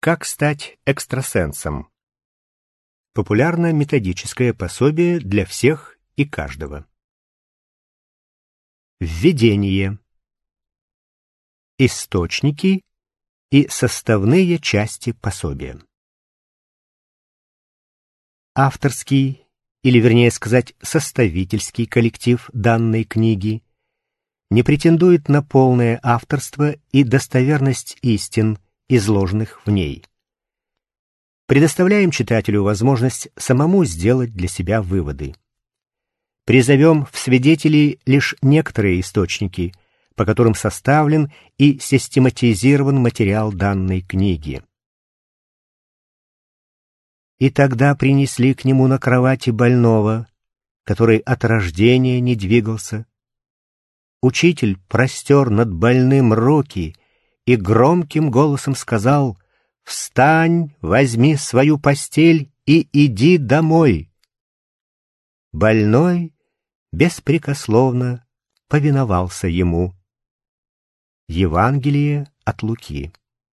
Как стать экстрасенсом? Популярно-методическое пособие для всех и каждого. Введение. Источники и составные части пособия. Авторский, или вернее сказать, составительский коллектив данной книги не претендует на полное авторство и достоверность истин, изложенных в ней. Предоставляем читателю возможность самому сделать для себя выводы. Призовем в свидетели лишь некоторые источники, по которым составлен и систематизирован материал данной книги. И тогда принесли к нему на кровати больного, который от рождения не двигался. Учитель простер над больным руки и громким голосом сказал: «Встань, возьми свою постель и иди домой». Больной беспрекословно повиновался ему. Евангелие от Луки.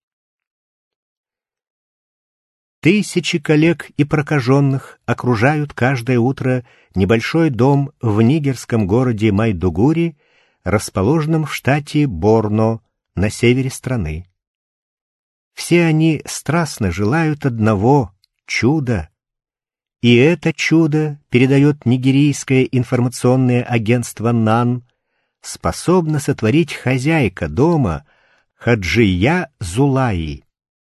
Тысячи коллег и прокаженных окружают каждое утро небольшой дом в нигерском городе Майдугури, расположенном в штате Борно, на севере страны. Все они страстно желают одного — чуда. И это чудо, передает нигерийское информационное агентство НАН, способна сотворить хозяйка дома Хаджия Зулаи.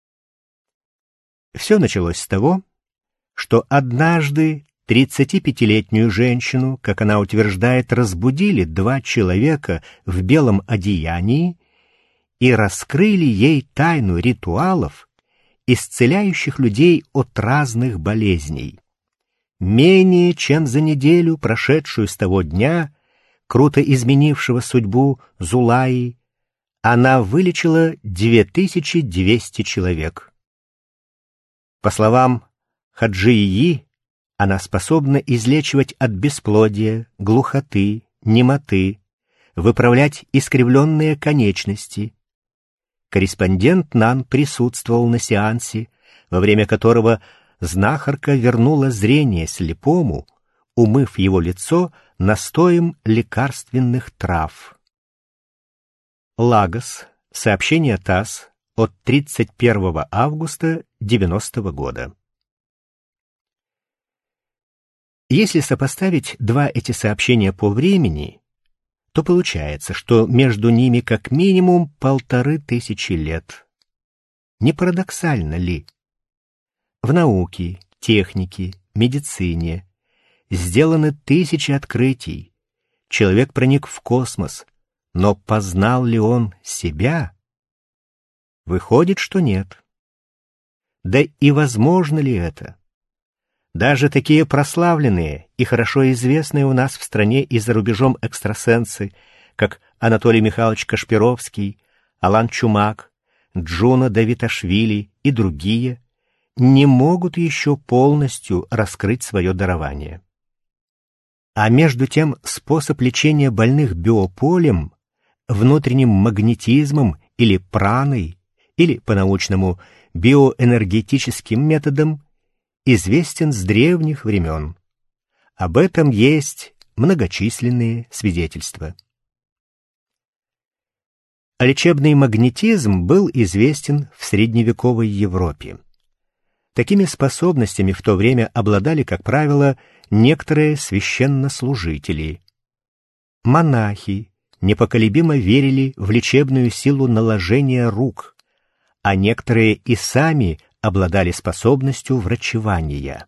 Все началось с того, что однажды 35-летнюю женщину, как она утверждает, разбудили два человека в белом одеянии и раскрыли ей тайну ритуалов, исцеляющих людей от разных болезней. Менее чем за неделю, прошедшую с того дня, круто изменившего судьбу Зулаи, она вылечила 2200 человек. По словам Хаджии, она способна излечивать от бесплодия, глухоты, немоты, выправлять искривленные конечности. Корреспондент НАН присутствовал на сеансе, во время которого знахарка вернула зрение слепому, умыв его лицо настоем лекарственных трав. Лагос. Сообщение ТАСС от 31 августа 90 года. Если сопоставить два эти сообщения по времени, то получается, что между ними как минимум 1500 лет. Не парадоксально ли? В науке, технике, медицине сделаны тысячи открытий. Человек проник в космос, но познал ли он себя? Выходит, что нет. Да и возможно ли это? Даже такие прославленные и хорошо известные у нас в стране и за рубежом экстрасенсы, как Анатолий Михайлович Кашпировский, Алан Чумак, Джуно Давиташвили и другие, не могут еще полностью раскрыть свое дарование. А между тем способ лечения больных биополем, внутренним магнетизмом или праной, или по-научному биоэнергетическим методом, известен с древних времен. Об этом есть многочисленные свидетельства. Лечебный магнетизм был известен в средневековой Европе. Такими способностями в то время обладали, как правило, некоторые священнослужители. Монахи непоколебимо верили в лечебную силу наложения рук, а некоторые и сами обладали способностью врачевания.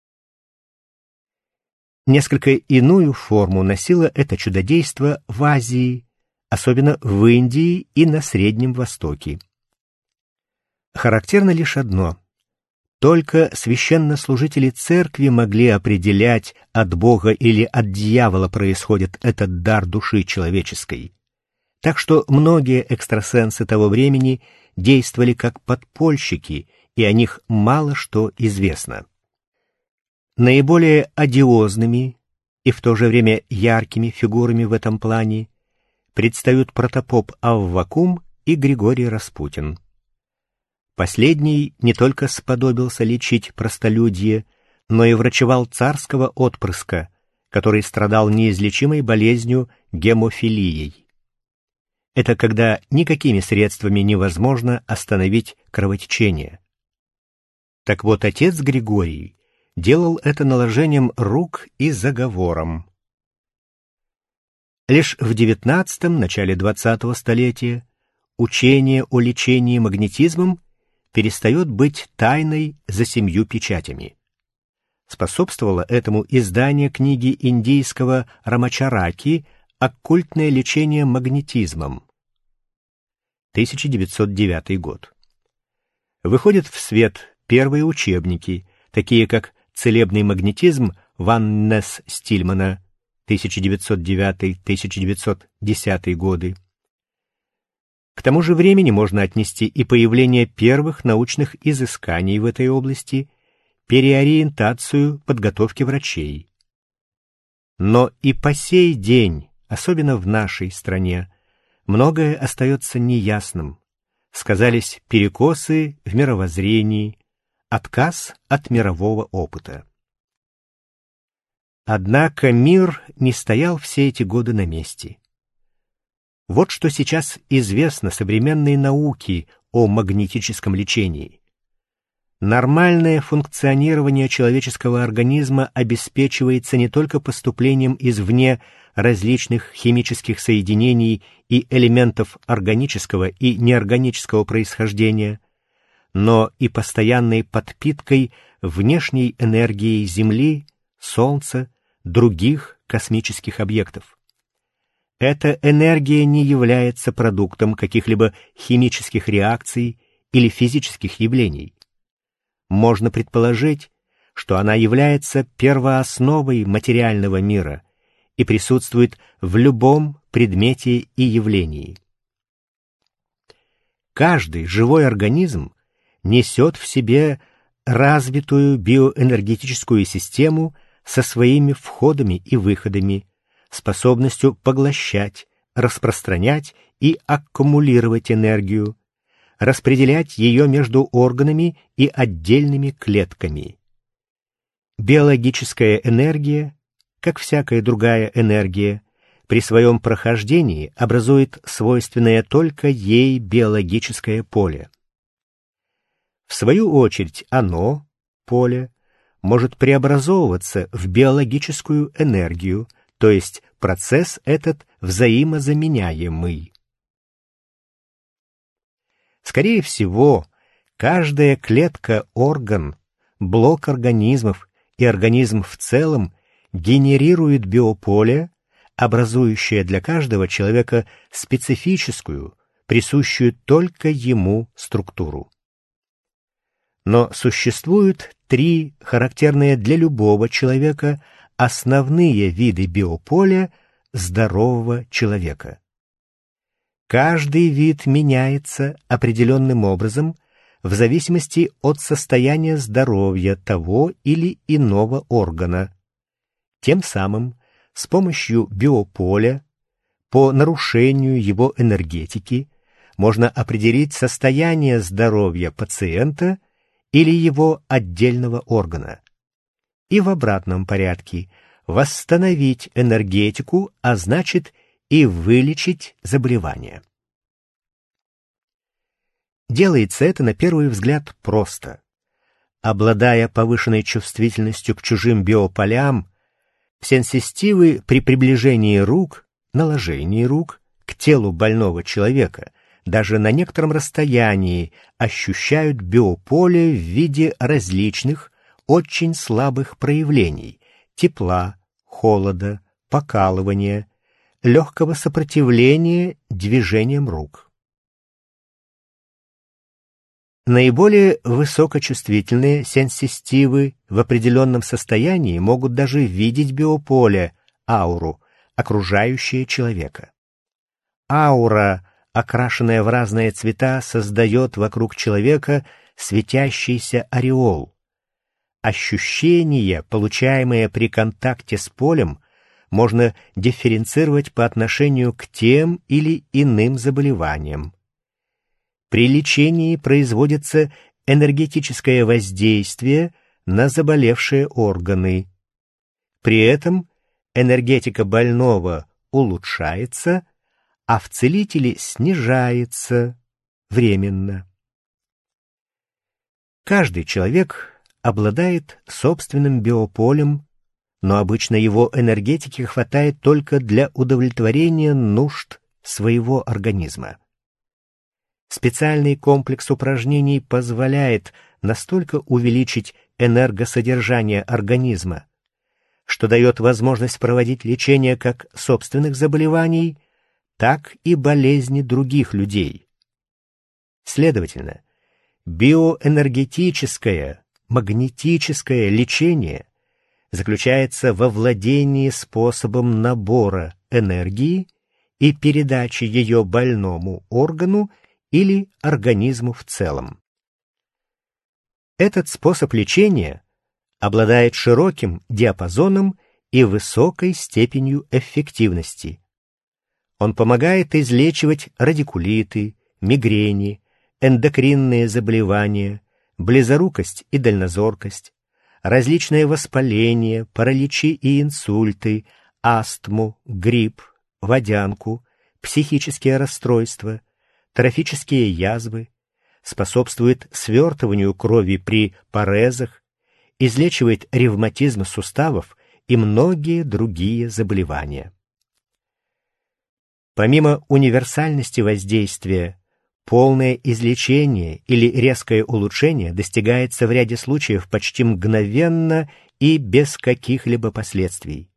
Несколько иную форму носило это чудодейство в Азии, особенно в Индии и на Среднем Востоке. Характерно лишь одно: только священнослужители церкви могли определять, от Бога или от дьявола происходит этот дар души человеческой. Так что многие экстрасенсы того времени действовали как подпольщики, и о них мало что известно. Наиболее одиозными и в то же время яркими фигурами в этом плане предстают протопоп Аввакум и Григорий Распутин. Последний не только сподобился лечить простолюдие, но и врачевал царского отпрыска, который страдал неизлечимой болезнью гемофилией. Это когда никакими средствами невозможно остановить кровотечение. Так вот, отец Григорий делал это наложением рук и заговором. Лишь в XIX – начале XX столетия учение о лечении магнетизмом перестает быть тайной за 7 печатями. Способствовало этому издание книги индийского Рамачараки «Оккультное лечение магнетизмом», 1909 год. Выходят в свет первые учебники, такие как «Целебный магнетизм» Ваннес Стильмана, 1909-1910 годы. К тому же времени можно отнести и появление первых научных изысканий в этой области, переориентацию подготовки врачей. Но и по сей день, особенно в нашей стране, многое остается неясным. Сказались перекосы в мировоззрении, отказ от мирового опыта. Однако мир не стоял все эти годы на месте. Вот что сейчас известно современной науке о магнетическом лечении. Нормальное функционирование человеческого организма обеспечивается не только поступлением извне различных химических соединений и элементов органического и неорганического происхождения, но и постоянной подпиткой внешней энергией Земли, Солнца, других космических объектов. Эта энергия не является продуктом каких-либо химических реакций или физических явлений. Можно предположить, что она является первоосновой материального мира и присутствует в любом предмете и явлении. Каждый живой организм несет в себе развитую биоэнергетическую систему со своими входами и выходами, способностью поглощать, распространять и аккумулировать энергию, распределять ее между органами и отдельными клетками. Биологическая энергия, как всякая другая энергия, при своем прохождении образует свойственное только ей биологическое поле. В свою очередь оно, поле, может преобразовываться в биологическую энергию, то есть процесс этот взаимозаменяемый. Скорее всего, каждая клетка-орган, блок организмов и организм в целом генерирует биополе, образующее для каждого человека специфическую, присущую только ему структуру. Но существуют 3 характерные для любого человека основные виды биополя здорового человека. Каждый вид меняется определенным образом в зависимости от состояния здоровья того или иного органа. Тем самым, с помощью биополя, по нарушению его энергетики, можно определить состояние здоровья пациента или его отдельного органа. И в обратном порядке восстановить энергетику, а значит и вылечить заболевание. Делается это на первый взгляд просто. Обладая повышенной чувствительностью к чужим биополям, сенситивы при приближении рук, наложении рук к телу больного человека, даже на некотором расстоянии ощущают биополе в виде различных, очень слабых проявлений – тепла, холода, покалывания, легкого сопротивления движениям рук. Наиболее высокочувствительные сенситивы в определенном состоянии могут даже видеть биополе, ауру, окружающее человека. Аура, окрашенная в разные цвета, создает вокруг человека светящийся ореол. Ощущения, получаемые при контакте с полем, можно дифференцировать по отношению к тем или иным заболеваниям. При лечении производится энергетическое воздействие на заболевшие органы. При этом энергетика больного улучшается, а в целителе снижается временно. Каждый человек обладает собственным биополем, но обычно его энергетики хватает только для удовлетворения нужд своего организма. Специальный комплекс упражнений позволяет настолько увеличить энергосодержание организма, что дает возможность проводить лечение как собственных заболеваний, так и болезней других людей. Следовательно, биоэнергетическое, магнетическое лечение заключается во владении способом набора энергии и передачи ее больному органу или организму в целом. Этот способ лечения обладает широким диапазоном и высокой степенью эффективности. Он помогает излечивать радикулиты, мигрени, эндокринные заболевания, близорукость и дальнозоркость, различные воспаления, параличи и инсульты, астму, грипп, водянку, психические расстройства, трофические язвы, способствует свертыванию крови при парезах, излечивает ревматизм суставов и многие другие заболевания. Помимо универсальности воздействия, полное излечение или резкое улучшение достигается в ряде случаев почти мгновенно и без каких-либо последствий.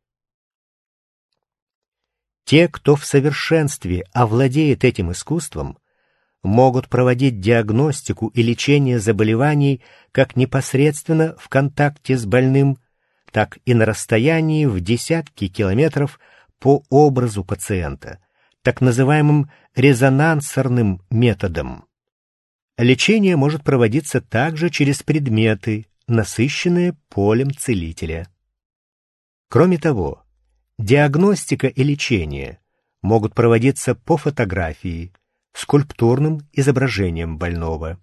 Те, кто в совершенстве овладеет этим искусством, могут проводить диагностику и лечение заболеваний как непосредственно в контакте с больным, так и на расстоянии в десятки километров по образу пациента, так называемым резонансорным методом. Лечение может проводиться также через предметы, насыщенные полем целителя. Кроме того, диагностика и лечение могут проводиться по фотографии, скульптурным изображением больного.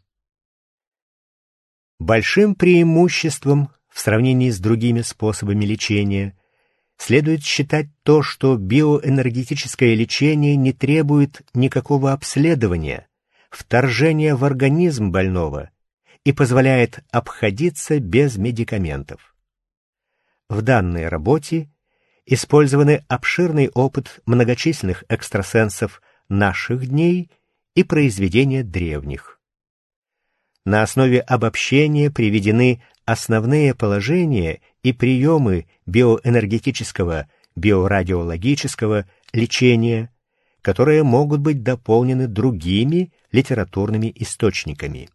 Большим преимуществом в сравнении с другими способами лечения следует считать то, что биоэнергетическое лечение не требует никакого обследования, вторжения в организм больного и позволяет обходиться без медикаментов. В данной работе использованы обширный опыт многочисленных экстрасенсов наших дней и произведения древних. На основе обобщения приведены основные положения и приемы биоэнергетического, биорадиологического лечения, которые могут быть дополнены другими литературными источниками.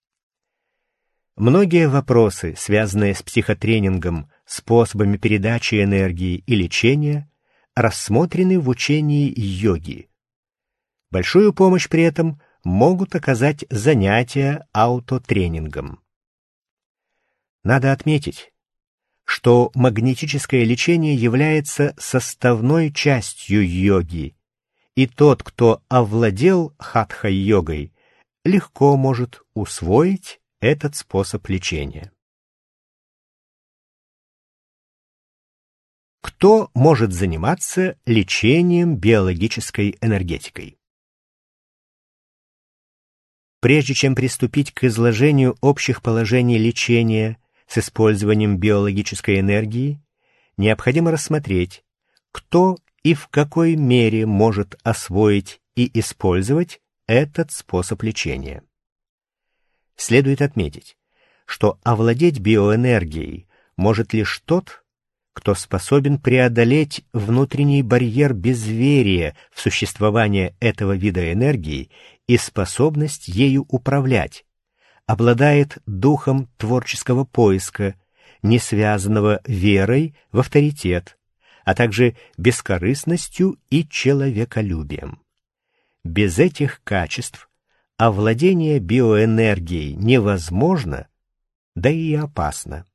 Многие вопросы, связанные с психотренингом, способами передачи энергии и лечения, рассмотрены в учении йоги. Большую помощь при этом могут оказать занятия аутотренингом. Надо отметить, что магнетическое лечение является составной частью йоги, и тот, кто овладел хатха-йогой, легко может усвоить этот способ лечения. Кто может заниматься лечением биологической энергетикой? Прежде чем приступить к изложению общих положений лечения с использованием биологической энергии, необходимо рассмотреть, кто и в какой мере может освоить и использовать этот способ лечения. Следует отметить, что овладеть биоэнергией может лишь тот, кто способен преодолеть внутренний барьер безверия в существование этого вида энергии и способность ею управлять, обладает духом творческого поиска, не связанного верой в авторитет, а также бескорыстностью и человеколюбием. Без этих качеств овладение биоэнергией невозможно, да и опасно.